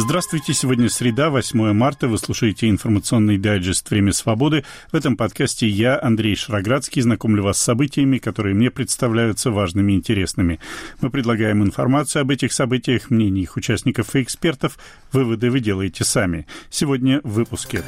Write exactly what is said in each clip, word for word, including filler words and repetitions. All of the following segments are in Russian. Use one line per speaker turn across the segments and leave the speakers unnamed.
Здравствуйте, сегодня среда, восьмое марта, вы слушаете информационный дайджест «Время свободы». В этом подкасте я, Андрей Шароградский, знакомлю вас с событиями, которые мне представляются важными и интересными. Мы предлагаем информацию об этих событиях, мнения их участников и экспертов. Выводы вы делаете сами. Сегодня в выпуске.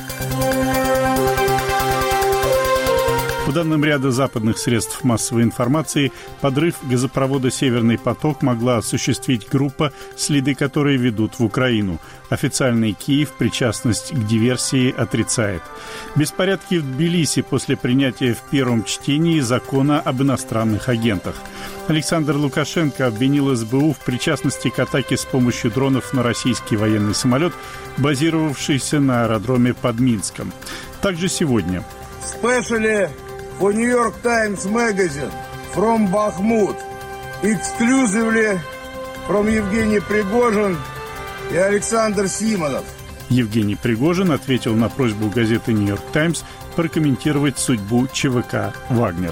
По данным ряда западных средств массовой информации, подрыв газопровода «Северный поток» могла осуществить группа, следы которой ведут в Украину. Официальный Киев причастность к диверсии отрицает. Беспорядки в Тбилиси после принятия в первом чтении закона об иностранных агентах. Александр Лукашенко обвинил эс бэ у в причастности к атаке с помощью дронов на российский военный самолет, базировавшийся на аэродроме под Минском. Также сегодня.
Especially for New York Times Magazine from Bakhmut, exclusively from Евгений Пригожин и Александр Симонов.
Евгений Пригожин ответил на просьбу газеты «Нью Йорк Таймс» прокомментировать судьбу ЧВК «Вагнер».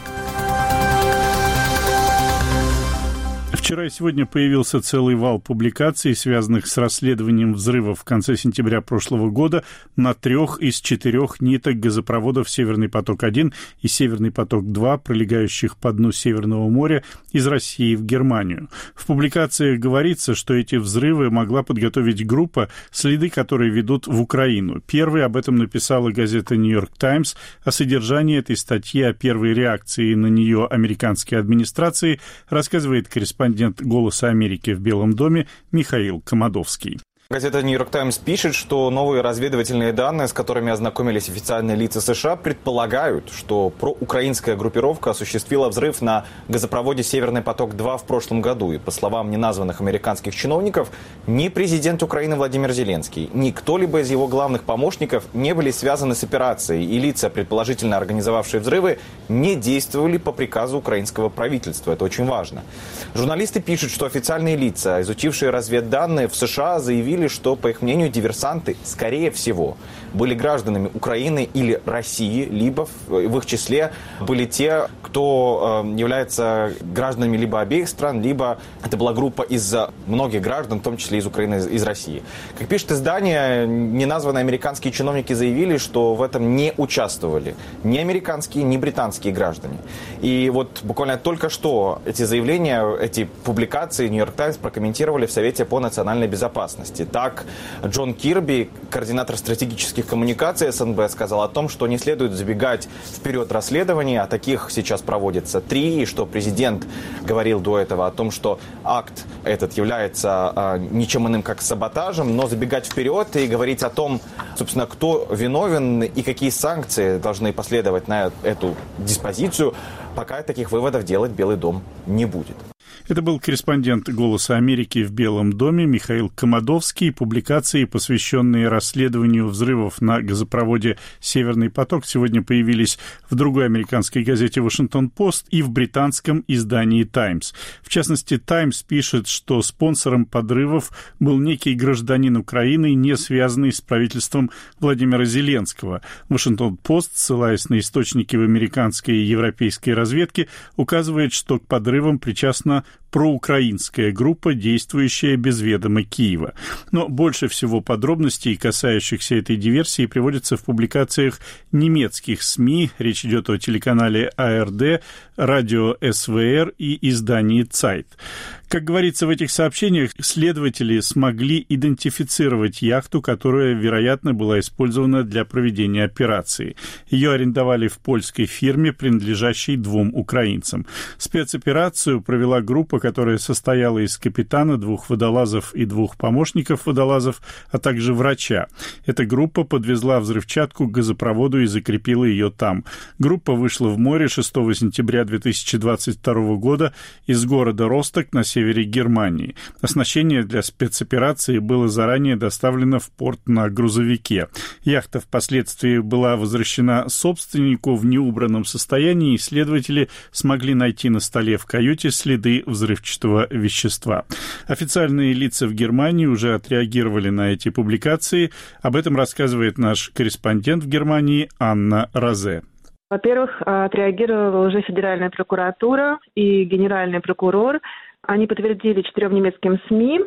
Вчера и сегодня появился целый вал публикаций, связанных с расследованием взрывов в конце сентября прошлого года на трех из четырех ниток газопроводов «Северный поток-один» и «Северный поток-два», пролегающих по дну Северного моря из России в Германию. В публикациях говорится, что эти взрывы могла подготовить группа, следы которой ведут в Украину. Первой об этом написала газета «Нью Йорк Таймс». О содержании этой статьи, о первой реакции на нее американской администрации рассказывает корреспондент «Голоса Америки» в Белом доме Михаил Комадовский.
Газета «Нью Йорк Таймс» пишет, что новые разведывательные данные, с которыми ознакомились официальные лица США, предполагают, что проукраинская группировка осуществила взрыв на газопроводе «Северный поток-два» в прошлом году. И, по словам неназванных американских чиновников, ни президент Украины Владимир Зеленский, ни кто-либо из его главных помощников не были связаны с операцией, и лица, предположительно организовавшие взрывы, не действовали по приказу украинского правительства. Это очень важно. Журналисты пишут, что официальные лица, изучившие разведданные в США, заявили, что, по их мнению, диверсанты, скорее всего, были гражданами Украины или России, либо в их числе были те, кто э, является гражданами либо обеих стран, либо это была группа из многих граждан, в том числе из Украины, из, из России. Как пишет издание, неназванные американские чиновники заявили, что в этом не участвовали ни американские, ни британские граждане. И вот буквально только что эти заявления, эти публикации «Нью Йорк Таймс» прокомментировали в Совете по национальной безопасности. Так, Джон Кирби, координатор стратегических коммуникаций эс эн бэ, сказал о том, что не следует забегать вперед расследований, а таких сейчас проводится три, и что президент говорил до этого о том, что акт этот является а, ничем иным, как саботажем, но забегать вперед и говорить о том, собственно, кто виновен и какие санкции должны последовать на эту диспозицию, пока таких выводов делать Белый дом не будет.
Это был корреспондент «Голоса Америки» в Белом доме Михаил Комадовский. Публикации, посвященные расследованию взрывов на газопроводе «Северный поток», сегодня появились в другой американской газете «Вашингтон-Пост» и в британском издании «Таймс». В частности, «Таймс» пишет, что спонсором подрывов был некий гражданин Украины, не связанный с правительством Владимира Зеленского. «Вашингтон-Пост», ссылаясь на источники в американской и европейской разведке, указывает, что к подрывам причастна проукраинская группа, действующая без ведома Киева. Но больше всего подробностей, касающихся этой диверсии, приводится в публикациях немецких СМИ. Речь идет о телеканале а эр дэ, радио эс вэ эр и издании «Цайт». Как говорится в этих сообщениях, следователи смогли идентифицировать яхту, которая, вероятно, была использована для проведения операции. Ее арендовали в польской фирме, принадлежащей двум украинцам. Спецоперацию провела группа, которая состояла из капитана, двух водолазов и двух помощников водолазов, а также врача. Эта группа подвезла взрывчатку к газопроводу и закрепила ее там. Группа вышла в море шестого сентября две тысячи двадцать второго года из города Росток на севере Германии. Оснащение для спецоперации было заранее доставлено в порт на грузовике. Яхта впоследствии была возвращена собственнику в неубранном состоянии, и следователи смогли найти на столе в каюте следы взрывчатого вещества. Официальные лица в Германии уже отреагировали на эти публикации. Об этом рассказывает наш корреспондент в Германии Анна Розе.
Во-первых, отреагировала уже Федеральная прокуратура и генеральный прокурор. Они подтвердили четырем немецким СМИ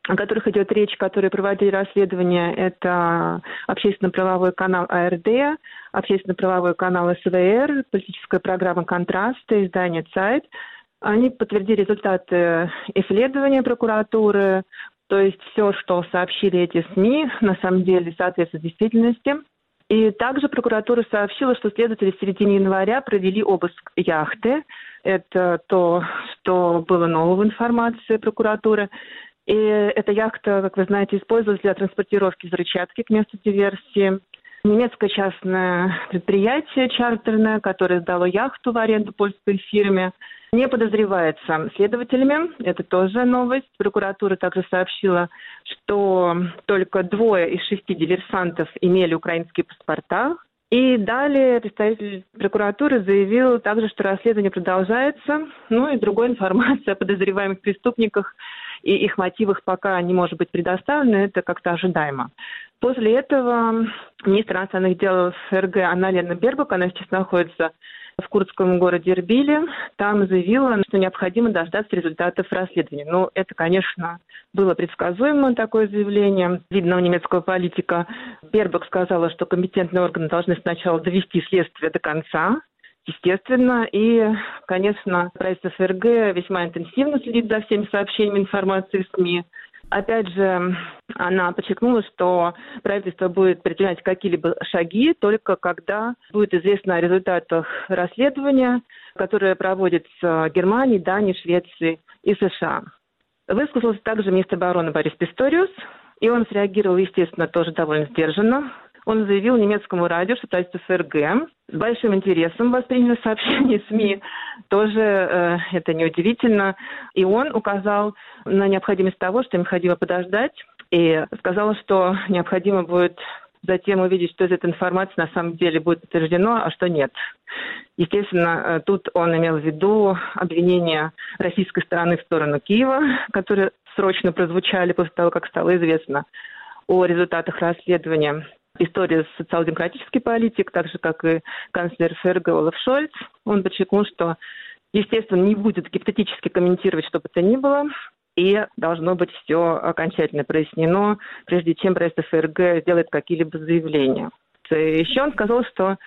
о которых идет речь, которые проводили расследование, это общественно-правовой канал А Р Д, общественно-правовой канал С В Р, политическая программа «Контрасты», издание «Цайт». Они подтвердили результаты исследования прокуратуры, то есть все, что сообщили эти СМИ, на самом деле соответствует действительности. И также прокуратура сообщила, что следователи в середине января провели обыск яхты. Это то, что было нового в информации прокуратуры. И эта яхта, как вы знаете, использовалась для транспортировки взрывчатки к месту диверсии. Немецкое частное предприятие чартерное, которое сдало яхту в аренду польской фирме, не подозревается следователями. Это тоже новость. Прокуратура также сообщила, что только двое из шести диверсантов имели украинские паспорта. И далее представитель прокуратуры заявил также, что расследование продолжается. Ну и другой информации о подозреваемых преступниках и их мотивах пока не может быть предоставлено. Это как-то ожидаемо. После этого министр иностранных дел Ф Р Г Анна-Лена Бербок, она сейчас находится в курдском городе Эрбиле, там заявила, что необходимо дождаться результатов расследования. Ну, это, конечно, было предсказуемо, такое заявление видного немецкого политика. Бербок сказала, что компетентные органы должны сначала довести следствие до конца, естественно, и, конечно, правительство Ф Р Г весьма интенсивно следит за всеми сообщениями информации в СМИ. Опять же, она подчеркнула, что правительство будет предпринимать какие-либо шаги только когда будет известно о результатах расследования, которое проводится Германией, Данией, Швецией и США. Высказался также министр обороны Борис Писториус, и он среагировал, естественно, тоже довольно сдержанно. Он заявил немецкому радио, что правительство Ф Р Г с большим интересом восприняло сообщение СМИ. Тоже э, это неудивительно. И он указал на необходимость того, что необходимо подождать, и сказал, что необходимо будет затем увидеть, что из этой информации на самом деле будет подтверждено, а что нет. Естественно, тут он имел в виду обвинения российской стороны в сторону Киева, которые срочно прозвучали после того, как стало известно о результатах расследования. История социал-демократический политик, так же, как и канцлер Ф Р Г Олаф Шольц. Он подчеркнул, что, естественно, не будет гипотетически комментировать, что бы то ни было, и должно быть все окончательно прояснено, прежде чем правительство Ф Р Г сделает какие-либо заявления. Еще он сказал, что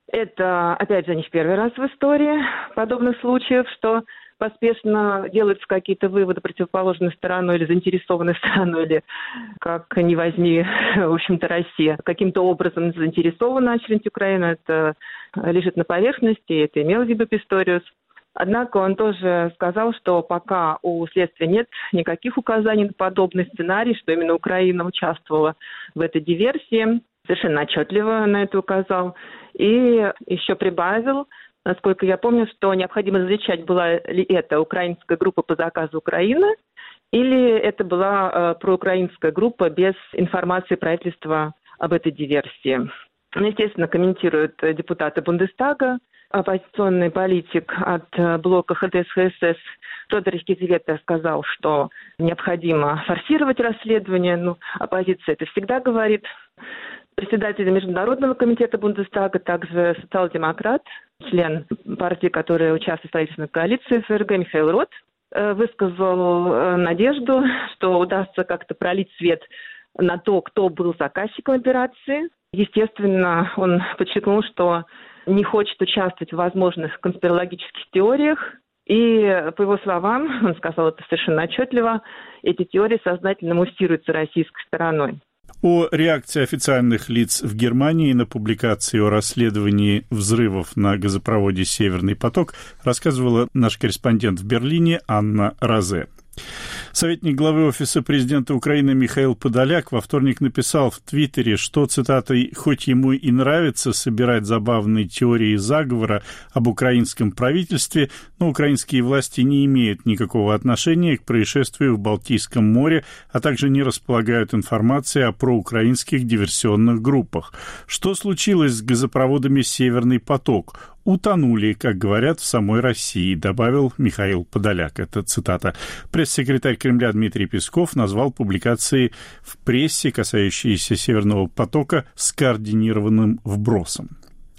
это, опять же, не в первый раз в истории подобных случаев, что поспешно делаются какие-то выводы противоположной стороной или заинтересованной стороной, или, как ни возьми, в общем-то, Россия каким-то образом заинтересована очередь Украины. Это лежит на поверхности, это имел в виду Писториус. Однако он тоже сказал, что пока у следствия нет никаких указаний на подобный сценарий, что именно Украина участвовала в этой диверсии, совершенно отчетливо на это указал. И еще прибавил, насколько я помню, что необходимо различать, была ли это украинская группа по заказу Украины, или это была э, проукраинская группа без информации правительства об этой диверсии. Ну, естественно, комментируют депутаты Бундестага. Оппозиционный политик от блока Х Д С Х С С Тодор Кизилета сказал, что необходимо форсировать расследование. Ну, оппозиция это всегда говорит. Председатель Международного комитета Бундестага, также социал-демократ, член партии, которая участвует в правительственной коалиции Ф Р Г, Михаил Рот, высказал надежду, что удастся как-то пролить свет на то, кто был заказчиком операции. Естественно, он подчеркнул, что не хочет участвовать в возможных конспирологических теориях. И, по его словам, он сказал это совершенно отчетливо, эти теории сознательно муссируются российской стороной.
О реакции официальных лиц в Германии на публикации о расследовании взрывов на газопроводе «Северный поток» рассказывала наш корреспондент в Берлине Анна Розе. Советник главы Офиса президента Украины Михаил Подоляк во вторник написал в Твиттере, что, цитатой, «хоть ему и нравится собирать забавные теории заговора об украинском правительстве, но украинские власти не имеют никакого отношения к происшествию в Балтийском море, а также не располагают информацией о проукраинских диверсионных группах. Что случилось с газопроводами «Северный поток»? Утонули, как говорят, в самой России», добавил Михаил Подоляк. Это цитата. Пресс-секретарь Кремля Дмитрий Песков назвал публикации в прессе, касающиеся «Северного потока», скоординированным вбросом.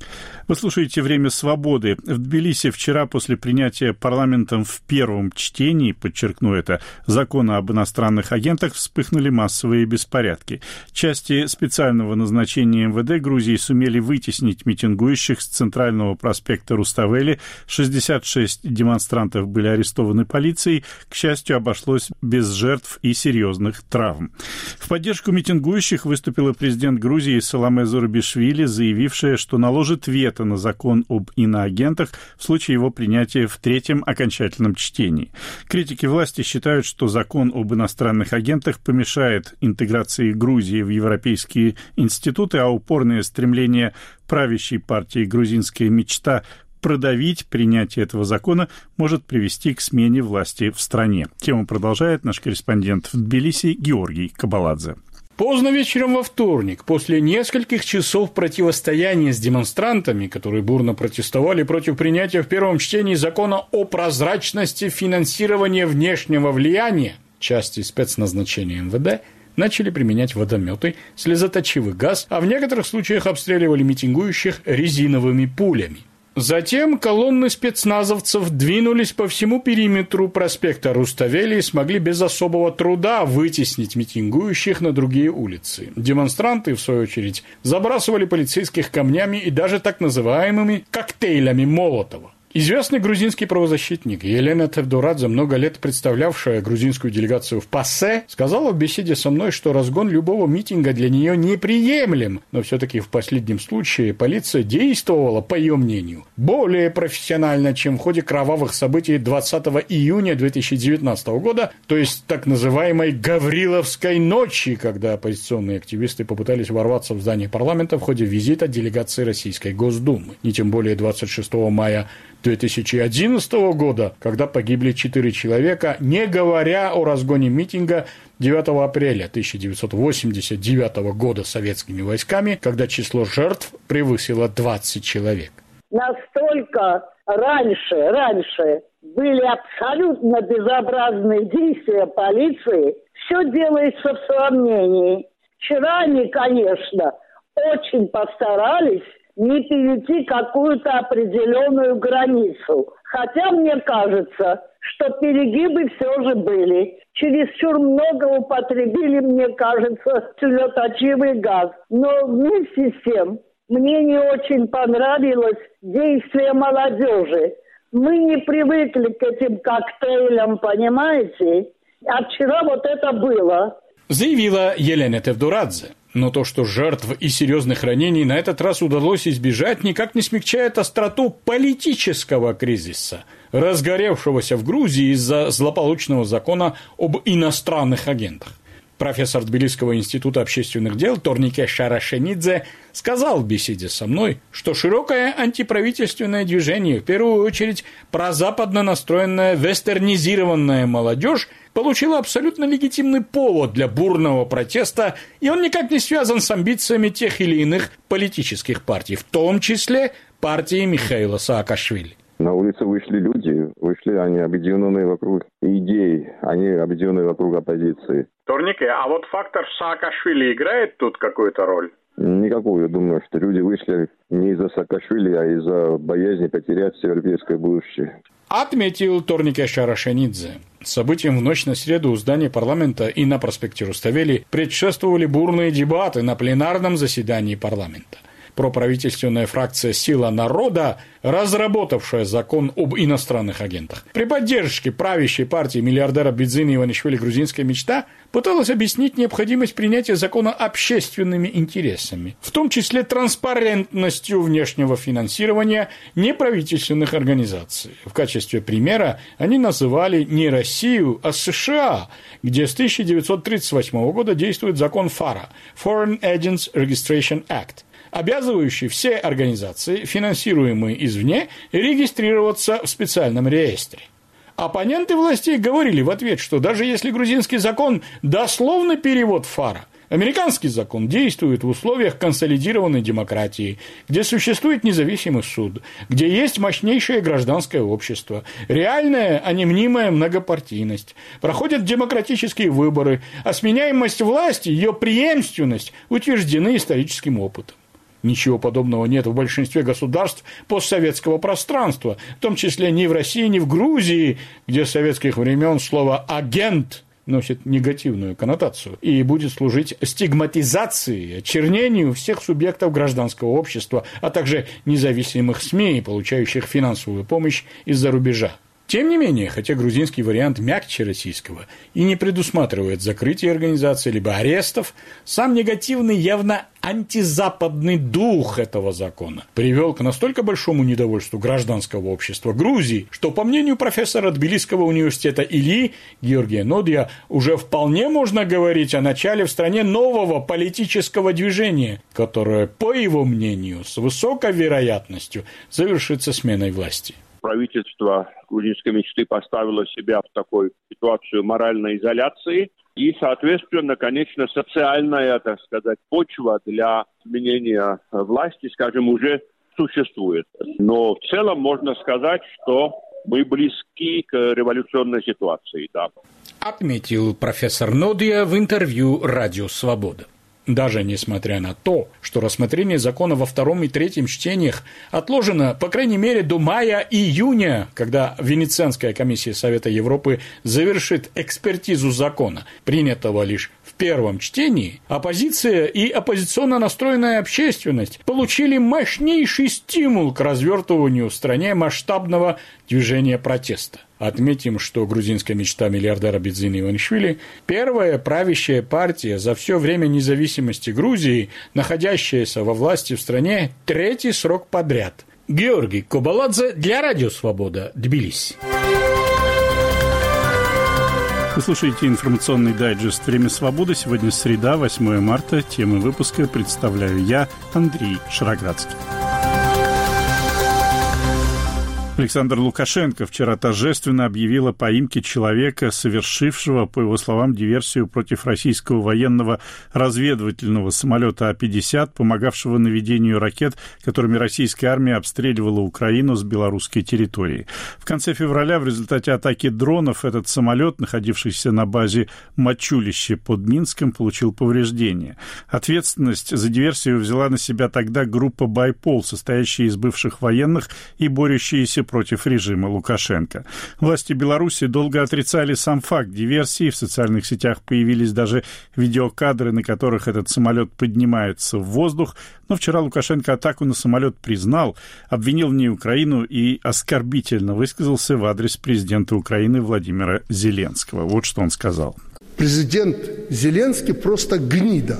Вы слушаете «Время свободы». В Тбилиси вчера после принятия парламентом в первом чтении, подчеркну это, закона об иностранных агентах вспыхнули массовые беспорядки. Части специального назначения эм вэ дэ Грузии сумели вытеснить митингующих с центрального проспекта Руставели. шестьдесят шесть демонстрантов были арестованы полицией. К счастью, обошлось без жертв и серьезных травм. В поддержку митингующих выступила президент Грузии Саломе Зурабишвили, заявившая, что наложит вето на закон об иноагентах в случае его принятия в третьем окончательном чтении. Критики власти считают, что закон об иностранных агентах помешает интеграции Грузии в европейские институты, а упорное стремление правящей партии «Грузинская мечта» продавить принятие этого закона может привести к смене власти в стране. Тему продолжает наш корреспондент в Тбилиси Георгий Кабаладзе.
Поздно вечером во вторник, после нескольких часов противостояния с демонстрантами, которые бурно протестовали против принятия в первом чтении закона о прозрачности финансирования внешнего влияния, части спецназначения эм вэ дэ, начали применять водометы, слезоточивый газ, а в некоторых случаях обстреливали митингующих резиновыми пулями. Затем колонны спецназовцев двинулись по всему периметру проспекта Руставели и смогли без особого труда вытеснить митингующих на другие улицы. Демонстранты, в свою очередь, забрасывали полицейских камнями и даже так называемыми коктейлями Молотова. Известный грузинский правозащитник Елена Тевдорадзе, много лет представлявшая грузинскую делегацию в ПАСЕ, сказала в беседе со мной, что разгон любого митинга для нее неприемлем, но все-таки в последнем случае полиция действовала, по ее мнению, более профессионально, чем в ходе кровавых событий двадцатого июня две тысячи девятнадцатого года, то есть так называемой Гавриловской ночи, когда оппозиционные активисты попытались ворваться в здание парламента в ходе визита делегации Российской Госдумы. Не тем более двадцать шестого мая две тысячи одиннадцатого года, когда погибли четыре человека, не говоря о разгоне митинга девятого апреля тысяча девятьсот восемьдесят девятого года советскими войсками, когда число жертв превысило двадцать человек.
Настолько раньше, раньше были абсолютно безобразные действия полиции, все делается в сомнении. Вчера они, конечно, очень постарались не перейти какую-то определенную границу. Хотя мне кажется, что перегибы все же были. Чересчур много употребили, мне кажется, слезоточивый газ. Но вместе с тем мне не очень понравилось действие молодежи. Мы не привыкли к этим коктейлям, понимаете? А вчера вот это было.
Заявила Елена Тевдорадзе. Но то, что жертв и серьезных ранений на этот раз удалось избежать, никак не смягчает остроту политического кризиса, разгоревшегося в Грузии из-за злополучного закона об иностранных агентах. Профессор Тбилисского института общественных дел Торнике Шарашенидзе сказал в беседе со мной, что широкое антиправительственное движение, в первую очередь прозападно настроенная вестернизированная молодежь, получила абсолютно легитимный повод для бурного протеста, и он никак не связан с амбициями тех или иных политических партий, в том числе партии Михаила Саакашвили.
На улицу вышли люди, вышли они объединенные вокруг идей, они объединенные вокруг оппозиции.
Торнике, а вот фактор Саакашвили играет тут какую-то роль?
Никакую. Я думаю, что люди вышли не из-за Саакашвили, а из-за боязни потерять европейское будущее.
Отметил Торнике Шарашенидзе. Событиям в ночь на среду у здания парламента и на проспекте Руставели предшествовали бурные дебаты на пленарном заседании парламента. Проправительственная фракция «Сила народа», разработавшая закон об иностранных агентах, при поддержке правящей партии миллиардера Бидзины Иванишвили «Грузинская мечта», пыталась объяснить необходимость принятия закона общественными интересами, в том числе транспарентностью внешнего финансирования неправительственных организаций. В качестве примера они называли не Россию, а США, где с тысяча девятьсот тридцать восьмого года действует закон ФАРА – Foreign Agents Registration Act, обязывающий все организации, финансируемые извне, регистрироваться в специальном реестре. Оппоненты властей говорили в ответ, что даже если грузинский закон – дословный перевод ФАРА, американский закон действует в условиях консолидированной демократии, где существует независимый суд, где есть мощнейшее гражданское общество, реальная, а не мнимая многопартийность, проходят демократические выборы, а сменяемость власти, ее преемственность утверждены историческим опытом. Ничего подобного нет в большинстве государств постсоветского пространства, в том числе ни в России, ни в Грузии, где с советских времен слово «агент» носит негативную коннотацию и будет служить стигматизации, очернению всех субъектов гражданского общества, а также независимых СМИ, получающих финансовую помощь из-за рубежа. Тем не менее, хотя грузинский вариант мягче российского и не предусматривает закрытие организации либо арестов, сам негативный, явно антизападный дух этого закона привел к настолько большому недовольству гражданского общества Грузии, что, по мнению профессора Тбилисского университета ИЛИ Георгия Нодия, уже вполне можно говорить о начале в стране нового политического движения, которое, по его мнению, с высокой вероятностью завершится сменой власти.
Правительство грузинской мечты поставило себя в такую ситуацию моральной изоляции. И, соответственно, конечно, социальная, так сказать, почва для изменения власти, скажем, уже существует. Но в целом можно сказать, что мы близки к революционной ситуации, да.
Отметил профессор Нодия в интервью «Радио Свобода». Даже несмотря на то, что рассмотрение закона во втором и третьем чтениях отложено, по крайней мере, до мая-июня, когда Венецианская комиссия Совета Европы завершит экспертизу закона, принятого лишь в первом чтении, оппозиция и оппозиционно настроенная общественность получили мощнейший стимул к развертыванию в стране масштабного движения протеста. Отметим, что грузинская мечта миллиардера Бидзина Иванишвили – первая правящая партия за все время независимости Грузии, находящаяся во власти в стране третий срок подряд. Георгий Кобаладзе для Радио Свобода, Тбилиси.
Вы слушаете информационный дайджест «Время свободы». Сегодня среда, восьмое марта. Темы выпуска представляю я, Андрей Шароградский. Александр Лукашенко вчера торжественно объявил о поимке человека, совершившего, по его словам, диверсию против российского военного разведывательного самолета А пятьдесят, помогавшего наведению ракет, которыми российская армия обстреливала Украину с белорусской территории. В конце февраля в результате атаки дронов этот самолет, находившийся на базе Мачулище под Минском, получил повреждения. Ответственность за диверсию взяла на себя тогда группа «Байпол», состоящая из бывших военных и борющаяся против режима Лукашенко. Власти Беларуси долго отрицали сам факт диверсии. В социальных сетях появились даже видеокадры, на которых этот самолет поднимается в воздух. Но вчера Лукашенко атаку на самолет признал, обвинил в ней Украину и оскорбительно высказался в адрес президента Украины Владимира Зеленского. Вот что он сказал.
Президент Зеленский просто гнида.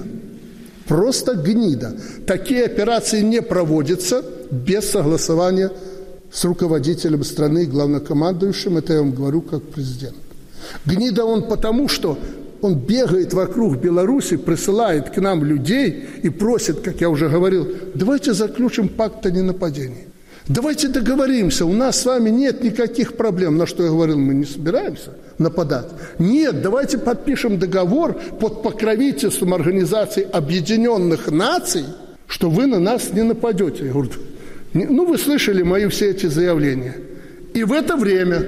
Просто гнида. Такие операции не проводятся без согласования с руководителем страны, главнокомандующим, это я вам говорю как президент. Гнида он потому, что он бегает вокруг Беларуси, присылает к нам людей и просит, как я уже говорил, давайте заключим пакт о ненападении. Давайте договоримся, у нас с вами нет никаких проблем. На что я говорил, мы не собираемся нападать. Нет, давайте подпишем договор под покровительством Организации Объединенных Наций, что вы на нас не нападете. Я говорю, ну, вы слышали мои все эти заявления. И в это время,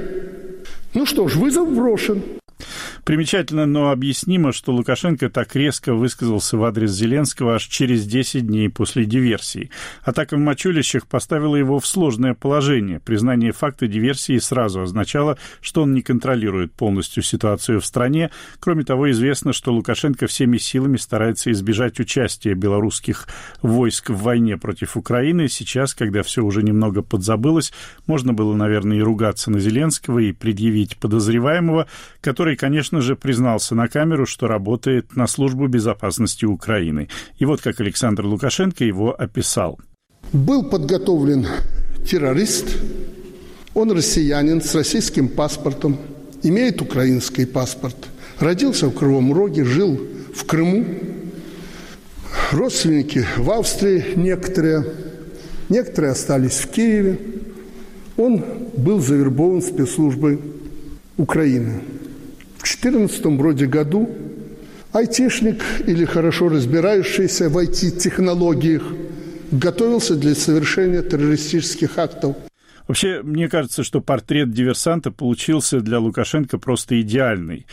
ну что ж, вызов брошен.
Примечательно, но объяснимо, что Лукашенко так резко высказался в адрес Зеленского аж через десять дней после диверсии. Атака в Мачулищах поставила его в сложное положение. Признание факта диверсии сразу означало, что он не контролирует полностью ситуацию в стране. Кроме того, известно, что Лукашенко всеми силами старается избежать участия белорусских войск в войне против Украины. Сейчас, когда все уже немного подзабылось, можно было, наверное, и ругаться на Зеленского, и предъявить подозреваемого, который, конечно же, признался на камеру, что работает на службу безопасности Украины. И вот как Александр Лукашенко его описал.
Был подготовлен террорист, он россиянин с российским паспортом, имеет украинский паспорт, родился в Кривом Роге, жил в Крыму, родственники в Австрии некоторые, некоторые остались в Киеве. Он был завербован спецслужбой Украины. В две тысячи четырнадцатом вроде году айтишник или хорошо разбирающийся в ай ти-технологиях готовился для совершения террористических актов.
Вообще, мне кажется, что портрет диверсанта получился для Лукашенко просто идеальный.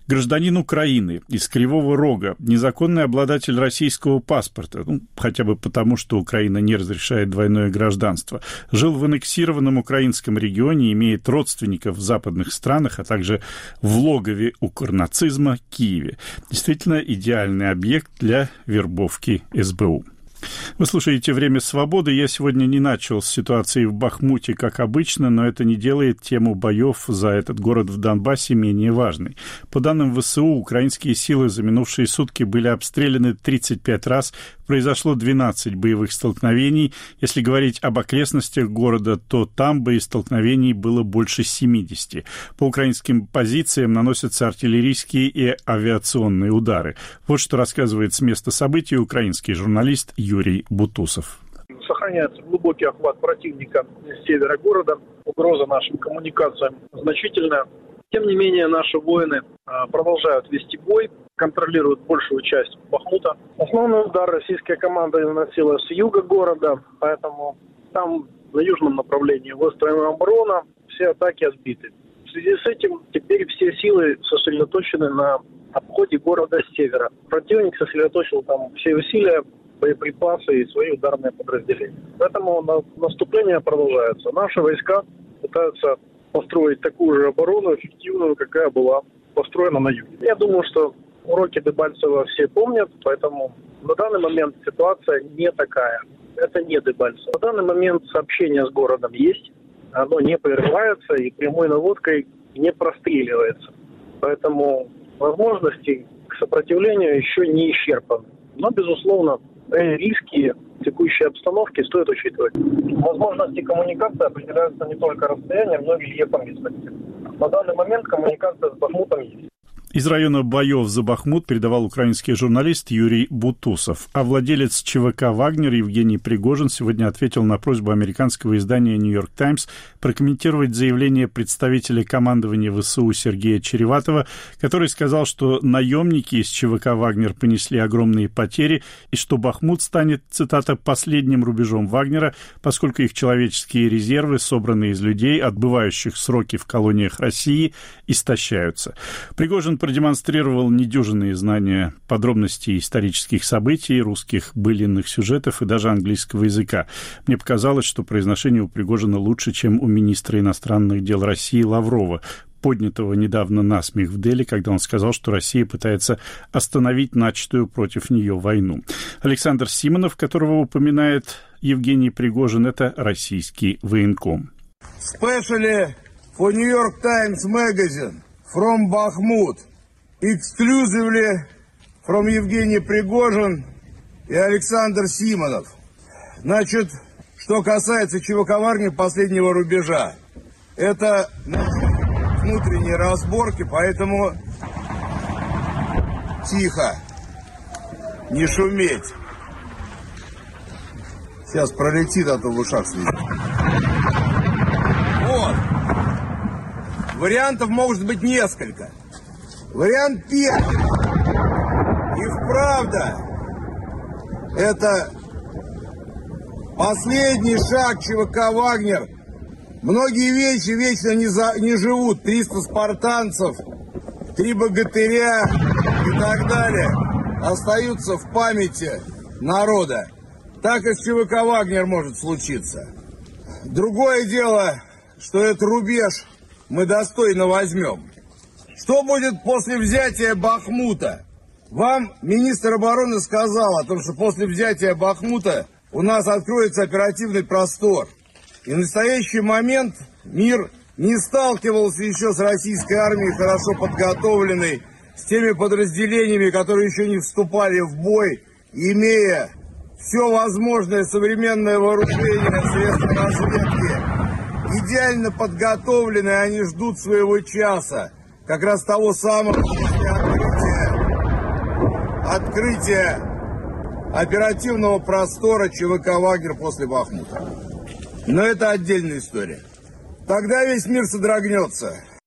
Гражданин Украины из Кривого Рога, незаконный обладатель российского паспорта, ну, хотя бы потому, что Украина не разрешает двойное гражданство, жил в аннексированном украинском регионе, имеет родственников в западных странах, а также в логове укрнацизма Киеве. Действительно идеальный объект для вербовки эс бэ у. Вы слушаете «Время свободы». Я сегодня не начал с ситуации в Бахмуте, как обычно, но это не делает тему боев за этот город в Донбассе менее важной. По данным вэ эс у, украинские силы за минувшие сутки были обстреляны тридцать пять раз, произошло двенадцать боевых столкновений. Если говорить об окрестностях города, то там боестолкновений было больше семидесяти. По украинским позициям наносятся артиллерийские и авиационные удары. Вот что рассказывает с места событий украинский журналист Юрий Бутусов.
Сохраняется глубокий охват противника с севера города. Угроза нашим коммуникациям значительная. Тем не менее, наши воины продолжают вести бой, контролируют большую часть Бахмута. Основной удар российская команда наносила с юга города, поэтому там на южном направлении выстроена оборона, все атаки отбиты. В связи с этим теперь все силы сосредоточены на обходе города с севера. Противник сосредоточил там все усилия, боеприпасы и свои ударные подразделения. Поэтому наступление продолжается. Наши войска пытаются построить такую же оборону, эффективную, какая была построена на юге. Я думаю, что уроки Дебальцева все помнят, поэтому на данный момент ситуация не такая. Это не Дебальцево. На данный момент сообщение с городом есть, оно не прерывается и прямой наводкой не простреливается. Поэтому возможности к сопротивлению еще не исчерпаны. Но, безусловно, риски текущей обстановки стоит учитывать. Возможности коммуникации определяются не только расстоянием, но и рельефом местности. На данный момент коммуникация с Бахмутом есть.
Из района боев за Бахмут передавал украинский журналист Юрий Бутусов. А владелец ЧВК «Вагнер» Евгений Пригожин сегодня ответил на просьбу американского издания «Нью-Йорк Таймс» прокомментировать заявление представителя командования вэ эс у Сергея Череватова, который сказал, что наемники из ЧВК «Вагнер» понесли огромные потери и что Бахмут станет, цитата, «последним рубежом Вагнера, поскольку их человеческие резервы, собранные из людей, отбывающих сроки в колониях России, истощаются». Пригожин продемонстрировал недюжинные знания подробностей исторических событий, русских былинных сюжетов и даже английского языка. Мне показалось, что произношение у Пригожина лучше, чем у министра иностранных дел России Лаврова, поднятого недавно насмех в Дели, когда он сказал, что Россия пытается остановить начатую против нее войну. Александр Симонов, которого упоминает Евгений Пригожин, это российский военком.
Especially for New York Times Magazine from Bakhmut, exclusively from Евгений Пригожин и Александр Симонов. Значит, что касается ЧВК «Вагнер» последнего рубежа, это внутренние разборки, поэтому тихо, не шуметь. Сейчас пролетит, а то в ушах свистит. Вот. Вариантов может быть несколько. Вариант первый. И вправду это последний шаг ЧВК «Вагнер». Многие вещи вечно не, за, не живут. триста спартанцев, три богатыря и так далее остаются в памяти народа. Так и с ЧВК «Вагнер» может случиться. Другое дело, что этот рубеж мы достойно возьмем. Что будет после взятия Бахмута? Вам министр обороны сказал о том, что после взятия Бахмута у нас откроется оперативный простор. И в настоящий момент мир не сталкивался еще с российской армией, хорошо подготовленной, с теми подразделениями, которые еще не вступали в бой, имея все возможное современное вооружение, средства разведки. Идеально подготовленные, они ждут своего часа. Как раз того самого открытия, открытия оперативного простора ЧВК «Вагнер» после Бахмута. Но это отдельная история. Тогда весь мир содрогнется.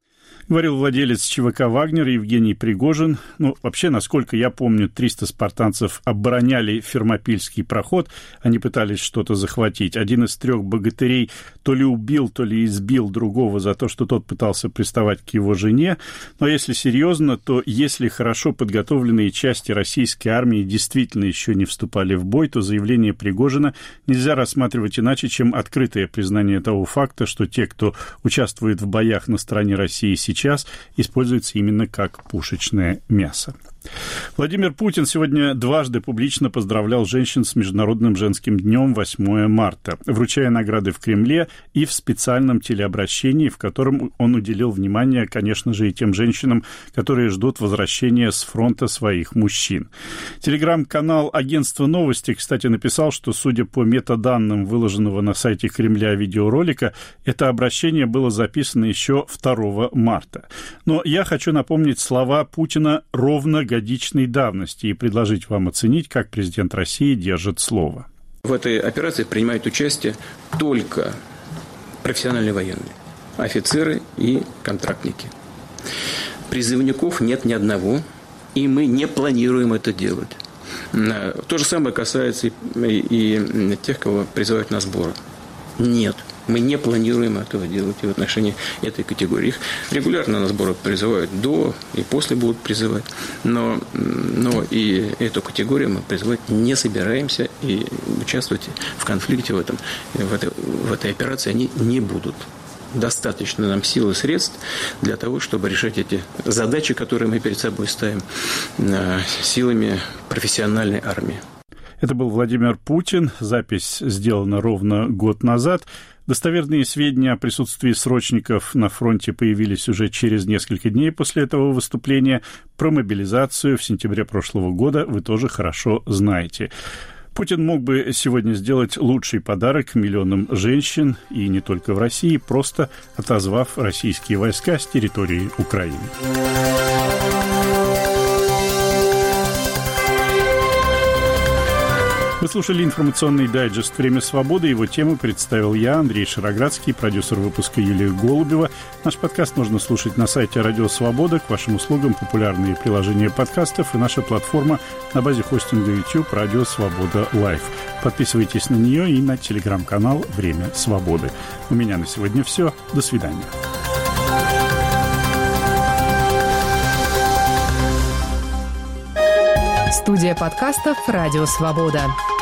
Говорил владелец ЧВК «Вагнер» Евгений Пригожин. Ну, вообще, насколько я помню, триста спартанцев обороняли Фермопильский проход. Они пытались что-то захватить. Один из трех богатырей то ли убил, то ли избил другого за то, что тот пытался приставать к его жене. Но если серьезно, то если хорошо подготовленные части российской армии действительно еще не вступали в бой, то заявление Пригожина нельзя рассматривать иначе, чем открытое признание того факта, что те, кто участвует в боях на стороне России сейчас, сейчас используется именно как пушечное мясо. Владимир Путин сегодня дважды публично поздравлял женщин с Международным женским днем восьмое марта, вручая награды в Кремле и в специальном телеобращении, в котором он уделил внимание, конечно же, и тем женщинам, которые ждут возвращения с фронта своих мужчин. Телеграм-канал агентства «Новости», кстати, написал, что, судя по метаданным выложенного на сайте Кремля видеоролика, это обращение было записано еще второго марта. Но я хочу напомнить слова Путина ровно годичной давности и предложить вам оценить, как президент России держит слово.
В этой операции принимают участие только профессиональные военные, офицеры и контрактники. Призывников нет ни одного, и мы не планируем это делать. То же самое касается и, и тех, кого призывают на сборы. Нет. Мы не планируем этого делать и в отношении этой категории. Их регулярно на сборы призывают до и после будут призывать. Но, но и эту категорию мы призывать не собираемся. И участвовать в конфликте в, этом, в, этой, в этой операции они не будут. Достаточно нам сил и средств для того, чтобы решать эти задачи, которые мы перед собой ставим, силами профессиональной армии.
Это был Владимир Путин. Запись сделана ровно год назад. Достоверные сведения о присутствии срочников на фронте появились уже через несколько дней после этого выступления. Про мобилизацию в сентябре прошлого года вы тоже хорошо знаете. Путин мог бы сегодня сделать лучший подарок миллионам женщин, и не только в России, просто отозвав российские войска с территории Украины. Вы слушали информационный дайджест «Время свободы». Его тему представил я, Андрей Шароградский, продюсер выпуска Юлия Голубева. Наш подкаст можно слушать на сайте «Радио Свобода». К вашим услугам популярные приложения подкастов и наша платформа на базе хостинга YouTube «Радио Свобода Лайв». Подписывайтесь на нее и на телеграм-канал «Время свободы». У меня на сегодня все. До свидания.
Студия подкастов «Радио Свобода».